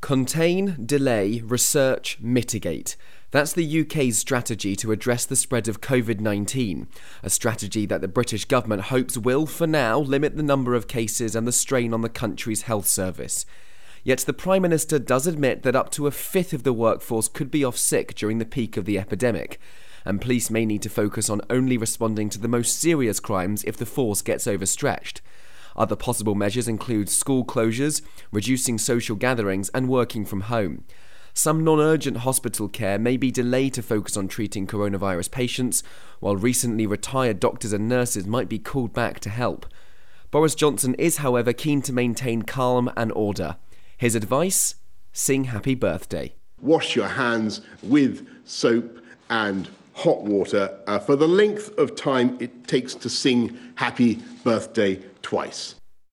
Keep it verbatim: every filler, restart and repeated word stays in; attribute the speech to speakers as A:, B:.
A: Contain, delay, research, mitigate. That's the U K's strategy to address the spread of covid nineteen, a strategy that the British government hopes will, for now, limit the number of cases and the strain on the country's health service. Yet the Prime Minister does admit that up to a fifth of the workforce could be off sick during the peak of the epidemic, and police may need to focus on only responding to the most serious crimes if the force gets overstretched. Other possible measures include school closures, reducing social gatherings, and working from home. Some non-urgent hospital care may be delayed to focus on treating coronavirus patients, while recently retired doctors and nurses might be called back to help. Boris Johnson is, however, keen to maintain calm and order. His advice? Sing happy birthday.
B: Wash your hands with soap and hot water uh, for the length of time it takes to sing happy birthday twice.